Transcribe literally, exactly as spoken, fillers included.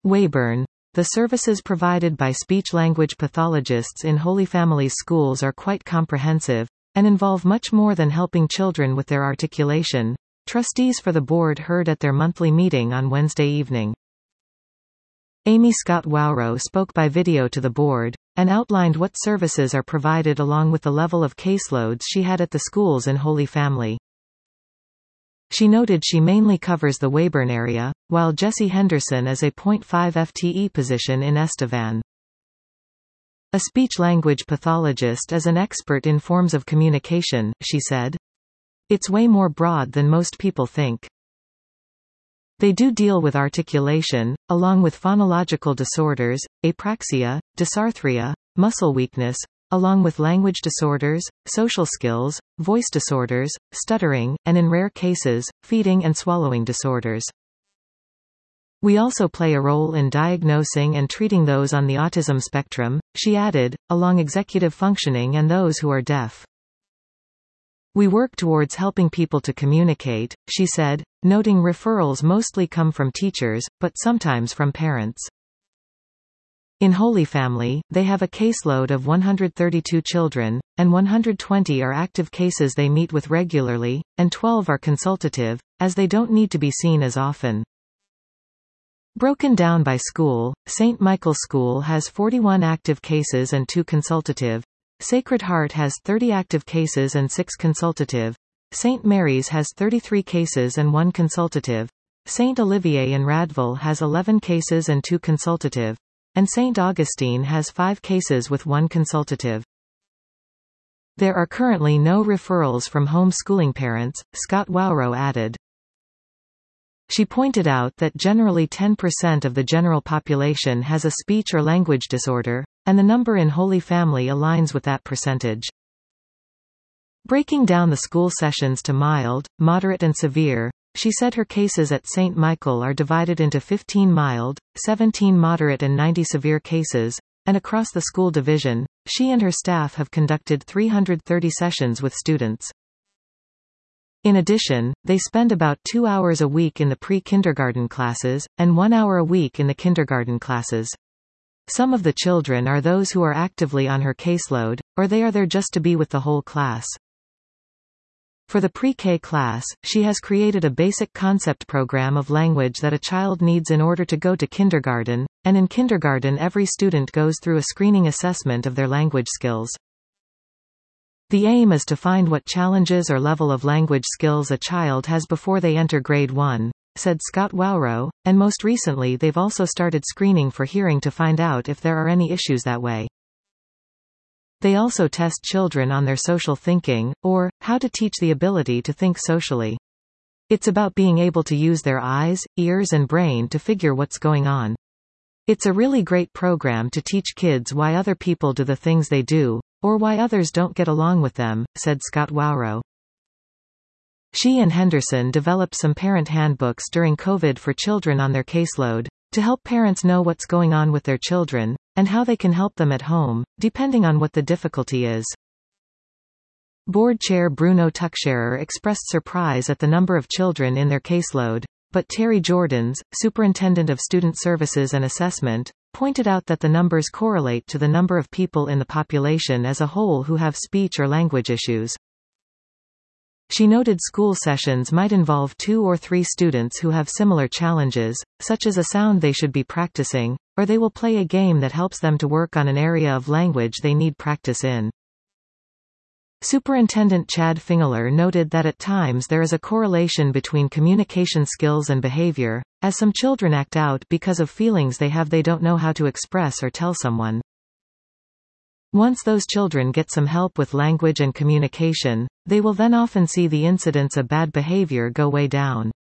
Weyburn. The services provided by speech-language pathologists in Holy Family schools are quite comprehensive, and involve much more than helping children with their articulation, trustees for the board heard at their monthly meeting on Wednesday evening. Amy Scott Wowrow spoke by video to the board, and outlined what services are provided along with the level of caseloads she had at the schools in Holy Family. She noted she mainly covers the Weyburn area, while Jessie Henderson is a point five F T E position in Estevan. A speech-language pathologist is an expert in forms of communication, she said. It's way more broad than most people think. They do deal with articulation, along with phonological disorders, apraxia, dysarthria, muscle weakness, along with language disorders, social skills, voice disorders, stuttering, and in rare cases, feeding and swallowing disorders. We also play a role in diagnosing and treating those on the autism spectrum, she added, along executive functioning and those who are deaf. We work towards helping people to communicate, she said, noting referrals mostly come from teachers, but sometimes from parents. In Holy Family, they have a caseload of one hundred thirty-two children, and one hundred twenty are active cases they meet with regularly, and twelve are consultative, as they don't need to be seen as often. Broken down by school, Saint Michael's School has forty-one active cases and two consultative, Sacred Heart has thirty active cases and six consultative, Saint Mary's has thirty-three cases and one consultative, Saint Olivier in Radville has eleven cases and two consultative, and Saint Augustine has five cases with one consultative. There are currently no referrals from home-schooling parents, Scott Wowrow added. She pointed out that generally ten percent of the general population has a speech or language disorder, and the number in Holy Family aligns with that percentage. Breaking down the school sessions to mild, moderate and severe, she said her cases at Saint Michael are divided into fifteen mild, seventeen moderate and ninety severe cases, and across the school division, she and her staff have conducted three hundred thirty sessions with students. In addition, they spend about two hours a week in the pre-kindergarten classes, and one hour a week in the kindergarten classes. Some of the children are those who are actively on her caseload, or they are there just to be with the whole class. For the pre-K class, she has created a basic concept program of language that a child needs in order to go to kindergarten, and in kindergarten every student goes through a screening assessment of their language skills. The aim is to find what challenges or level of language skills a child has before they enter grade one, said Scott Wowrow, and most recently they've also started screening for hearing to find out if there are any issues that way. They also test children on their social thinking, or, how to teach the ability to think socially. It's about being able to use their eyes, ears and brain to figure what's going on. It's a really great program to teach kids why other people do the things they do, or why others don't get along with them, said Scott Wowrow. She and Henderson developed some parent handbooks during COVID for children on their caseload, to help parents know what's going on with their children, and how they can help them at home, depending on what the difficulty is. Board Chair Bruno Tuckscherer expressed surprise at the number of children in their caseload, but Terry Jordans, Superintendent of Student Services and Assessment, pointed out that the numbers correlate to the number of people in the population as a whole who have speech or language issues. She noted school sessions might involve two or three students who have similar challenges, such as a sound they should be practicing, or they will play a game that helps them to work on an area of language they need practice in. Superintendent Chad Fingler noted that at times there is a correlation between communication skills and behavior, as some children act out because of feelings they have they don't know how to express or tell someone. Once those children get some help with language and communication, they will then often see the incidence of bad behavior go way down.